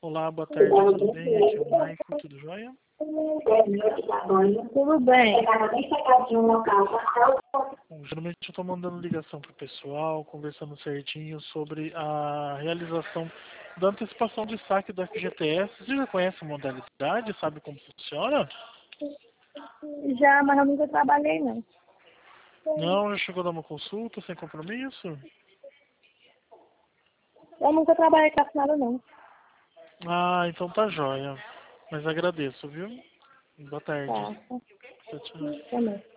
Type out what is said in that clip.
Olá, boa tarde, tudo bem? Aqui é o Maico, tudo jóia? Tudo bem. Bom, geralmente eu estou mandando ligação para o pessoal, conversando certinho sobre a realização da antecipação de saque do FGTS. Você já conhece a modalidade? Sabe como funciona? Já, mas eu nunca trabalhei, não. Não, já chegou a dar uma consulta sem compromisso? Eu nunca trabalhei com assinado, não. Ah, então tá jóia. Mas agradeço, viu? Boa tarde. Tá. Tchau, tchau. Também.